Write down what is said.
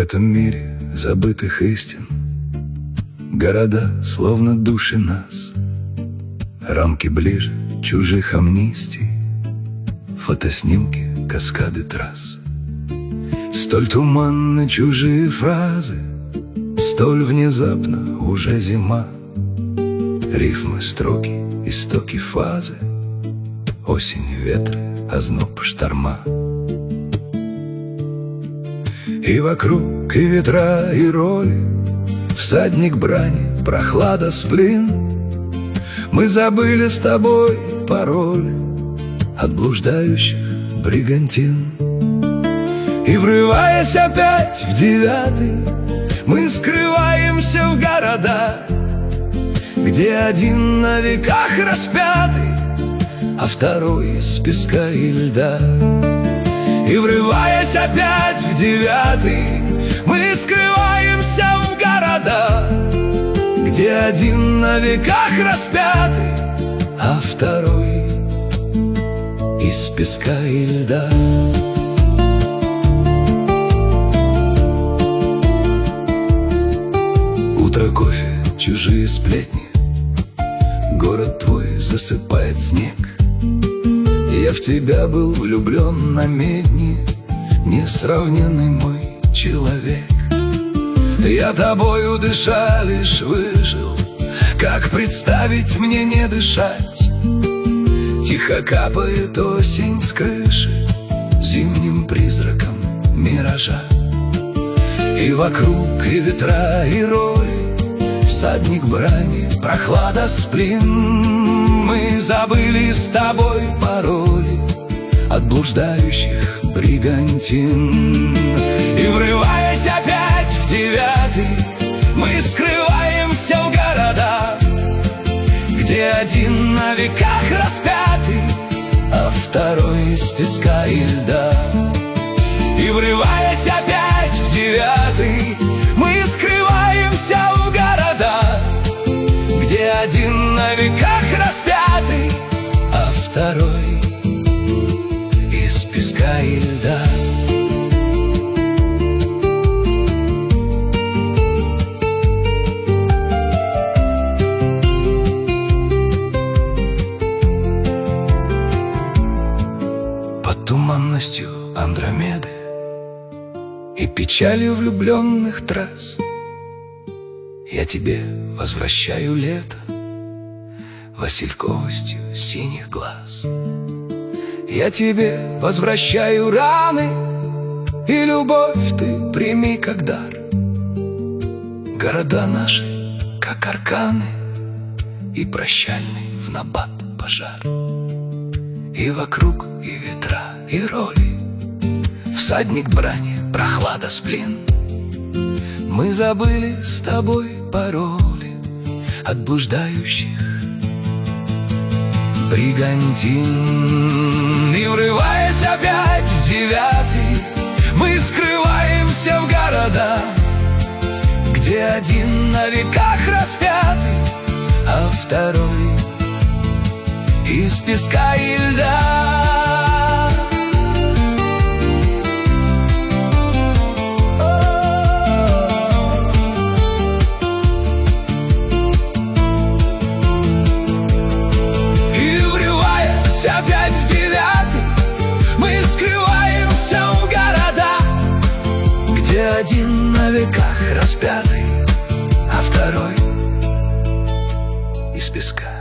этом мире забытых истин города, словно души нас, рамки ближе чужих амнистий, фотоснимки, каскады трасс. Столь туманны чужие фразы, столь внезапно уже зима. Рифмы, строки, истоки фазы, осень, ветры, озноб, шторма. И вокруг, и ветра, и роли, всадник брани, прохлада, сплин. Мы забыли с тобой пароли от блуждающих бригантин. И врываясь опять в 9, мы скрываемся в города, где один на веках распятый, а второй из песка и льда. И врываясь опять в 9, мы скрываемся в города, где один на веках распятый, а второй из песка и льда. Утро, кофе, чужие сплетни, город твой засыпает снег. Я в тебя был влюблен на медни, несравненный мой человек. Я тобою дыша лишь выжил, как представить мне не дышать? Тихо капает осень с крыши зимним призраком миража. И вокруг, и ветра, и роли, всадник брани, прохлада, сплин. Мы забыли с тобой пароли от блуждающих бригантин. И врываясь опять в 9, мы скрываемся в города, где один на веках распятый, а второй из песка и льда. И врываясь опять в 9, мы скрываемся в города, где один на веках распятый, а второй из песка и льда. Под туманностью Андромеды и печалью влюбленных трасс я тебе возвращаю лето васильковостью синих глаз. Я тебе возвращаю раны, и любовь ты прими как дар. Города наши, как арканы, и прощальный в набат пожар. И вокруг, и ветра, и роли, всадник брани, прохлада, сплин. Мы забыли с тобой пароли от блуждающих бригантин. И врываясь опять в 9, мы скрываемся в города, где один на веках распятый, а второй из песка и льда. Опять в 9 мы скрываемся в города, где один на веках распятый, а второй из песка.